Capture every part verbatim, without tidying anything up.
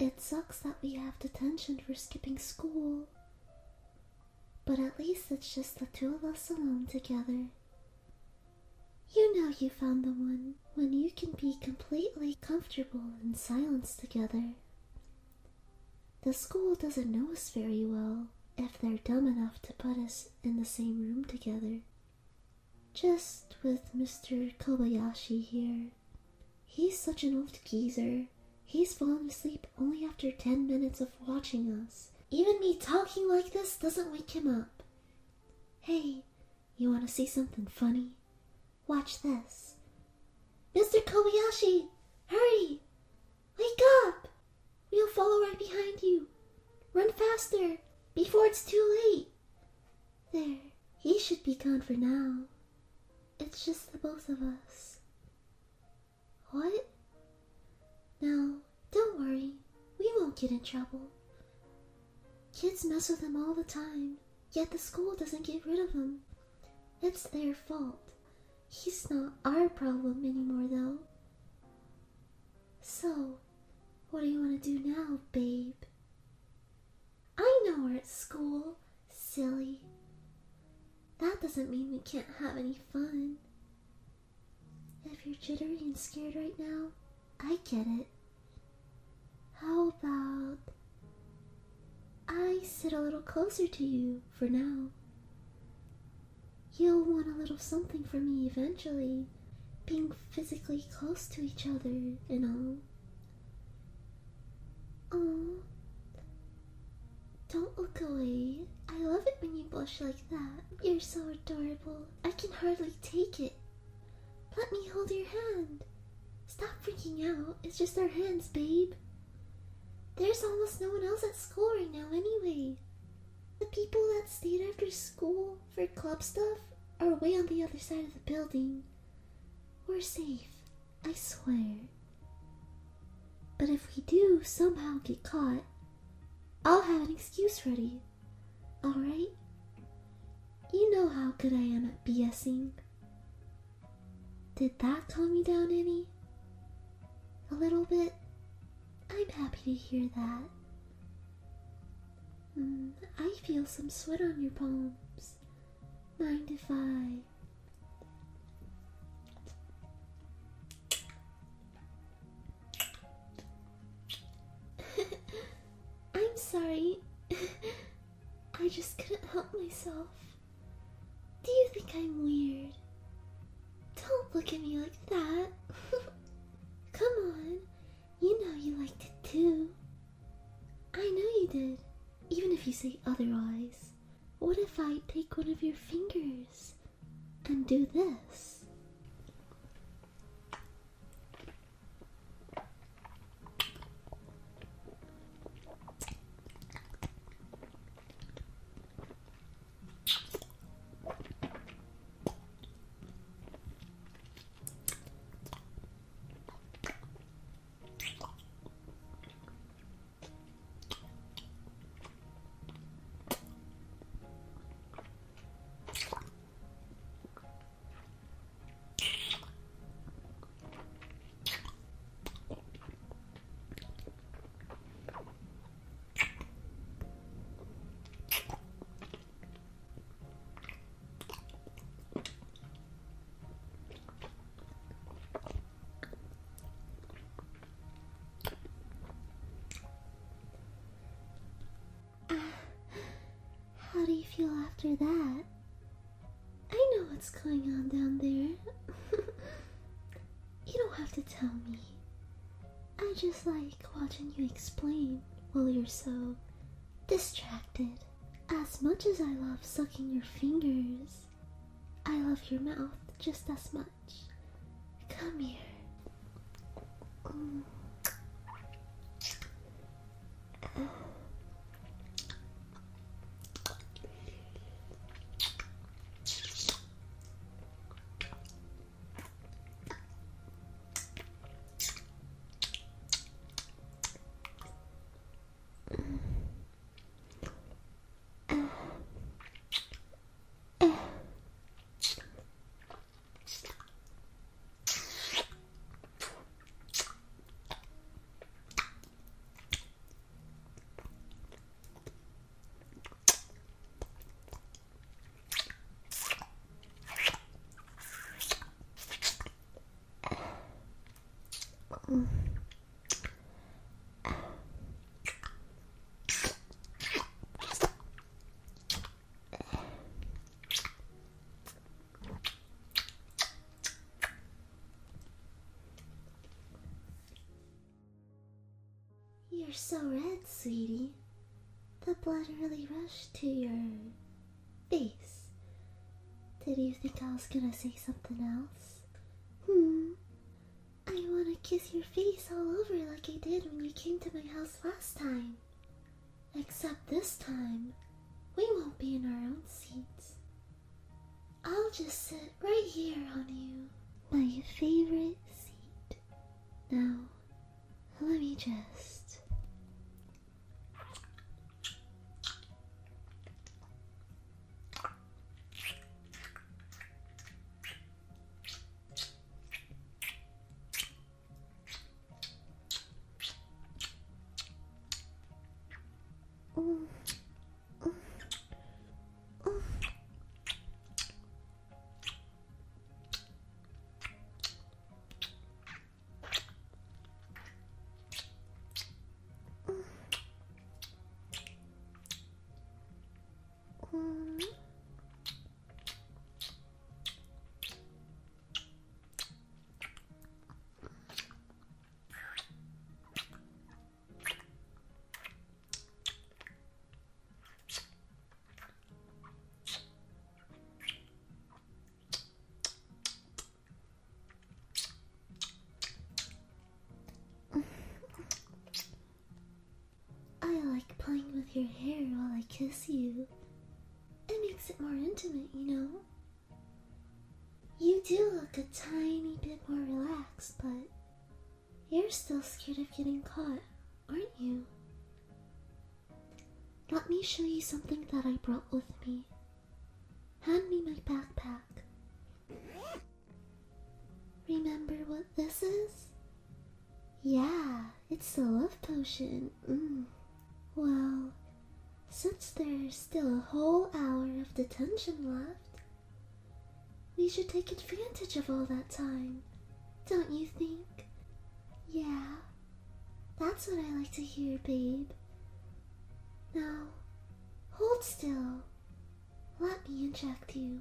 It sucks that we have detention for skipping school. But at least it's just the two of us alone together. You know you found the one when you can be completely comfortable in silence together. The school doesn't know us very well if they're dumb enough to put us in the same room together. Just with Mister Kobayashi here. He's such an old geezer. He's fallen asleep only after ten minutes of watching us. Even me talking like this doesn't wake him up. Hey, you want to see something funny? Watch this. Mister Kobayashi, hurry! Wake up! We'll follow right behind you. Run faster, before it's too late. There, he should be gone for now. It's just the both of us. What? No, don't worry. We won't get in trouble. Kids mess with him all the time, yet the school doesn't get rid of him. It's their fault. He's not our problem anymore, though. So, what do you want to do now, babe? I know we're at school, silly. That doesn't mean we can't have any fun. If you're jittery and scared right now, I get it. How about I sit a little closer to you for now? You'll want a little something from me eventually, being physically close to each other and all. Aww. Don't look away. I love it when you blush like that. You're so adorable. I can hardly take it. Let me hold your hand. Stop freaking out. It's just our hands, babe. There's almost no one else at school right now anyway. The people that stayed after school for club stuff are way on the other side of the building. We're safe, I swear. But if we do somehow get caught, I'll have an excuse ready. Alright? You know how good I am at BSing. Did that calm you down any? A little bit? I'm happy to hear that. Mm, I feel some sweat on your palms. Mind if I... I'm sorry. I just couldn't help myself. Do you think I'm weird? Don't look at me like that. Come on. You know you liked it too. I know you did, even if you say otherwise. What if I take one of your fingers and do this? How do you feel after that? I know what's going on down there. You don't have to tell me. I just like watching you explain while you're so distracted. As much as I love sucking your fingers, I love your mouth just as much. Come here. Mm. Uh. You're so red, sweetie. The blood really rushed to your face. Did you think I was gonna say something else? Hmm. I wanna kiss your face all over like I did when you came to my house last time. Except this time, we won't be in our own seats. I'll just sit right here on you. My favorite seat. Now, let me just... Mm. Mm. Mm. Mm. I like playing with your hair while I kiss you. It makes it more intimate, you know? You do look a tiny bit more relaxed, but you're still scared of getting caught, aren't you? Let me show you something that I brought with me. Hand me my backpack. Remember what this is? Yeah, it's the love potion. Mm. Well, since there's still a whole hour of detention left, we should take advantage of all that time, don't you think? Yeah, that's what I like to hear, babe. Now, hold still. Let me inject you.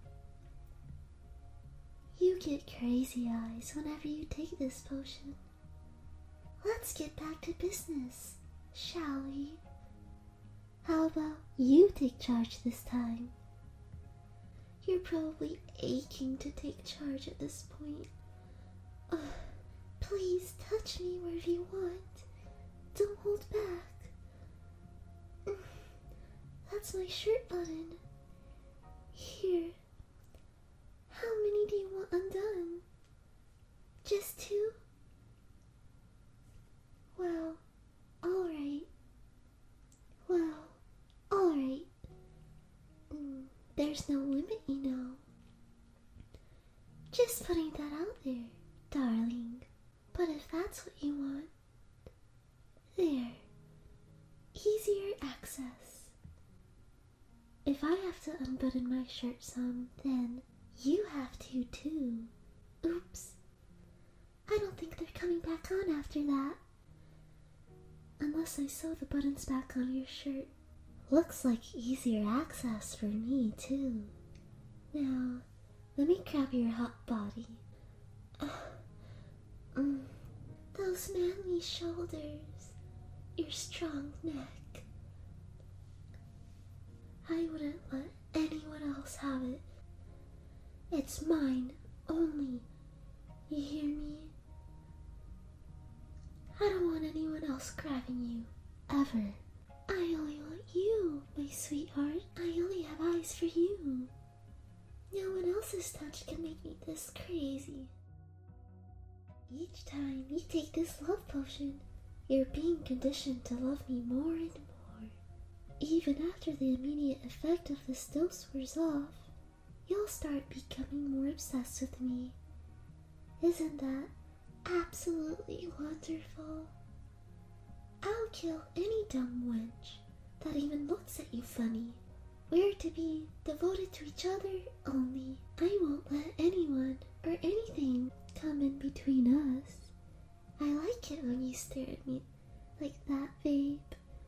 You get crazy eyes whenever you take this potion. Let's get back to business, shall we? How about you take charge this time? You're probably aching to take charge at this point. Ugh, please touch me wherever you want. Don't hold back. That's my shirt button. Here. How many do you want undone? Just two? Well, alright. Well, alright. Mm, there's no limit, you know. Just putting that out there, darling. But if that's what you want, there. Easier access. If I have to unbutton my shirt some, then you have to too. Oops. I don't think they're coming back on after that. Unless I sew the buttons back on your shirt. Looks like easier access for me too. Now, let me grab your hot body. Uh, mm, those manly shoulders. Your strong neck. I wouldn't let anyone else have it. It's mine only. You hear me? I don't want anyone else grabbing you. Ever. I only want you, my sweetheart. I only have eyes for you. No one else's touch can make me this crazy. Each time you take this love potion, you're being conditioned to love me more and more. Even after the immediate effect of this dose wears off, you'll start becoming more obsessed with me. Isn't that absolutely wonderful? I'll kill any dumb wench that even looks at you funny. We're to be devoted to each other only. I won't let anyone or anything come in between us. I like it when you stare at me like that, babe.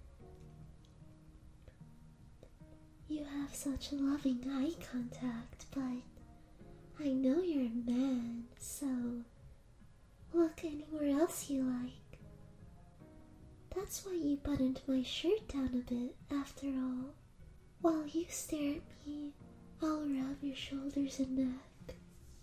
You have such loving eye contact, but I know you're a man, so look anywhere else you like. That's why you buttoned my shirt down a bit, after all. While you stare at me, I'll rub your shoulders and neck.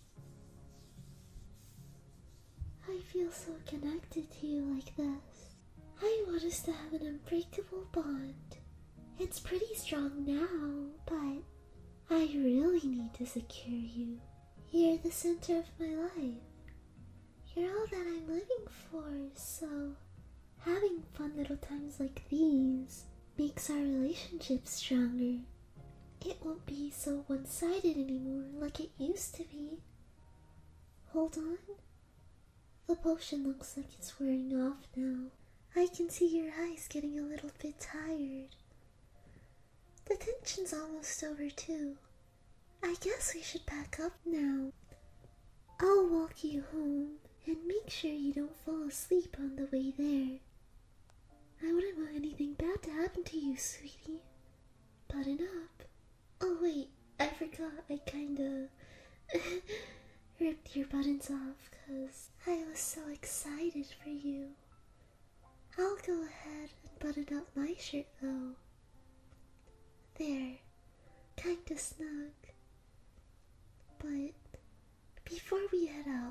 I feel so connected to you like this. I want us to have an unbreakable bond. It's pretty strong now, but I really need to secure you. You're the center of my life. You're all that I'm living for, so having fun little times like these makes our relationship stronger. It won't be so one-sided anymore like it used to be. Hold on. The potion looks like it's wearing off now. I can see your eyes getting a little bit tired. The tension's almost over too. I guess we should pack up now. I'll walk you home and make sure you don't fall asleep on the way there. I wouldn't want anything bad to happen to you, sweetie. Button up. Oh wait, I forgot I kinda ripped your buttons off because I was so excited for you. I'll go ahead and button up my shirt though. There, kinda snug. But before we head out,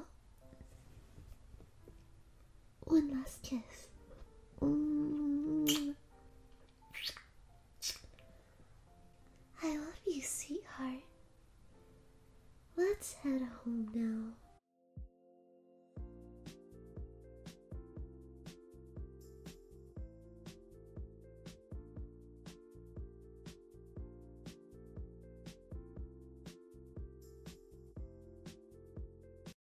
one last kiss. Mm. I love you, sweetheart. Let's head home now.